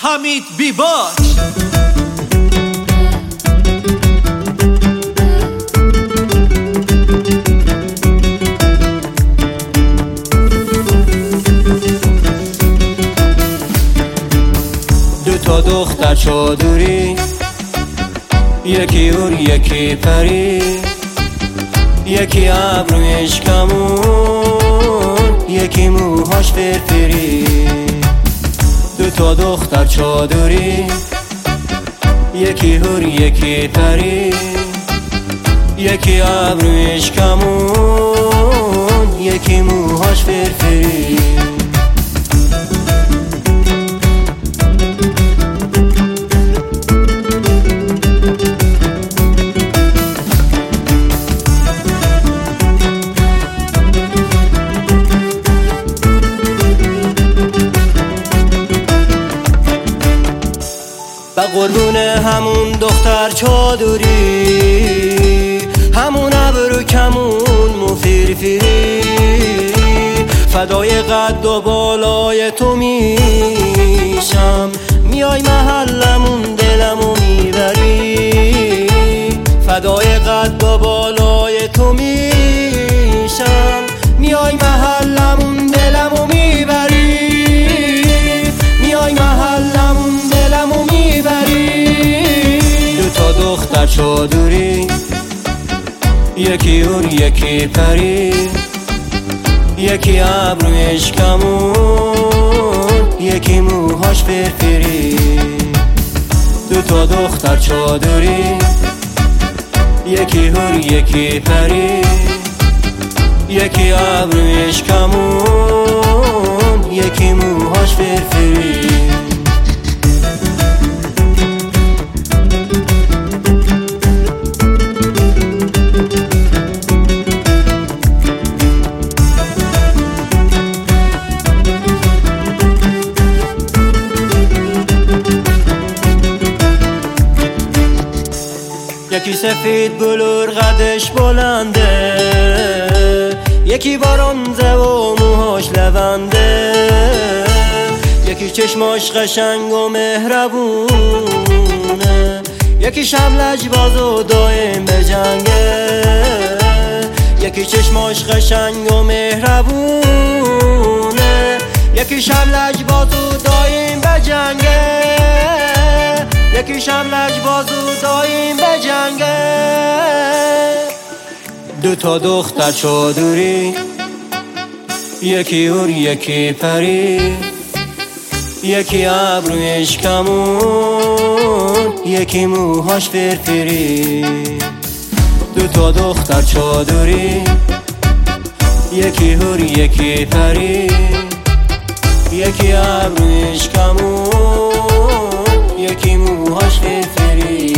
حمید بیباک. دو تا دختر چادری، یکی اور یکی پری، یکی ابرویش کمون، یکی موهاش فرفری. دو تا دختر چادری، یکی اور یکی پری، یکی ابرویش کمون، یکی موهاش فرفری. به قربون همون دختر چادری، همون ابرو کمون مو فرفری، فدای قد و بالای تو میشم، میای محلمون دلمو میبری. فدای قد و بالای تو میشم، میای محلمون دلمو میبری. میای محلمون دلمو میبری. دو تا دختر چادری، یکی اور یکی پری، یکی ابرویش کمون، یکی موهاش فرفری. دو تا دختر چادری، یکی اور یکی پری، یکی ابرویش کمون، یکی موهاش فرفری. یکی سفید بلور قدش بلنده، یکی برنزه و موهاش لونده، یکی چشماش قشنگ و مهربونه، یکی شب لجباز و دایم بجنگه. یکی چشماش قشنگ و مهربونه، یکی شب لجباز و دایم بجنگه، یکی شب لجباز و دایم بجنگه. دو تا دختر چادری، یکی اور یکی پری، یکی ابرویش کمون، یکی موهاش فرفری. دو تا دختر چادری، یکی اور یکی پری، یکی ابرویش کمون، یکی موهاش فرفری.